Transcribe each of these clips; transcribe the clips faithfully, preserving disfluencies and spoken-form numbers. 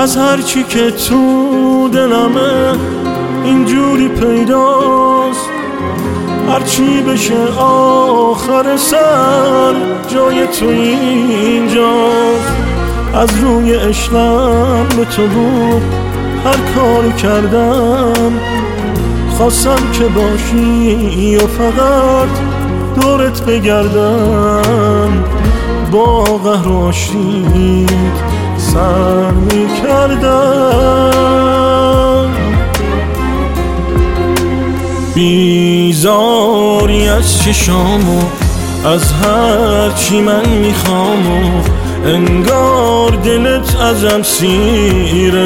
از هرچی که تو دلمه اینجوری پیداست، هرچی بشه آخر سر جای تو اینجاست. از روی عشقم به تو بود هر کاری کردم، خواستم که باشی و فقط دورت بگردم. با قهر و آشتیت سر میکردم. بیزاری از چشام و از هر چی من میخوام و انگار دلت ازم سیره.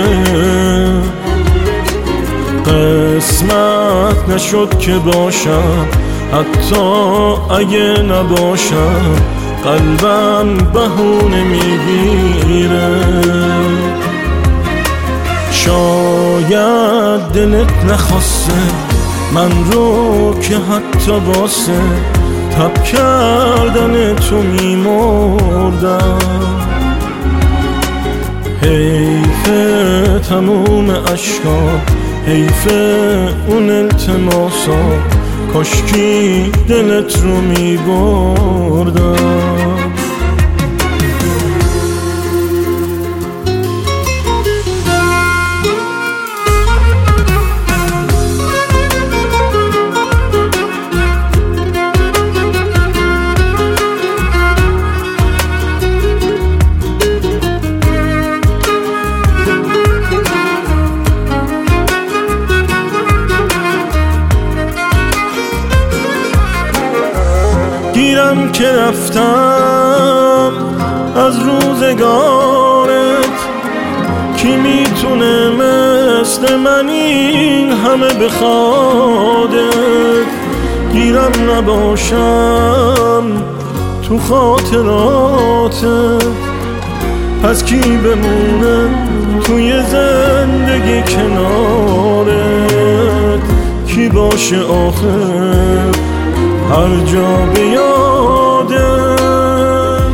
قسمت نشد که باشم حتی اگه نباشم، قلبم بهونه میگیره. شاید دلت نخواسته من رو که حتی واسه تب کردن تو میمردم. حیف تموم عشقام، حیف اون التماسا، کاشکی دلت رو میبردم. گیرم که رفتم از روزگارت، کی میتونه مثل من این همه بخوادت. گیرم نباشم تو خاطراتت، پس کی بمونه توی زندگی کنارت. کی باشه آخر هر جا بیادت.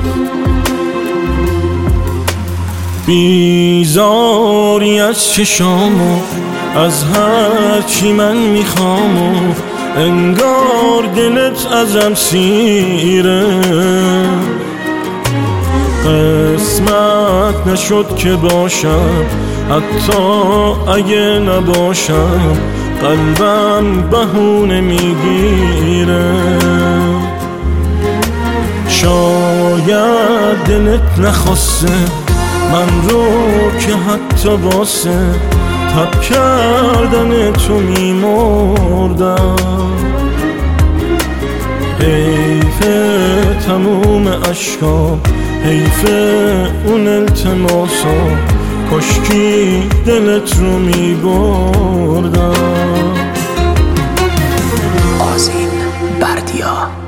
بیزاری از چشام و از هر چی من میخوام و انگار دلت ازم سیره. قسمت نشد که باشم حتی اگه نباشم، قلبم بهونه میگیره. شاید دلت نخواسته من رو که حتی واسه تب کردن تو میمردم. حیف تموم عشقام، حیف اون التماسا، کاشکی دلت رو میبردم. آذین بردیا.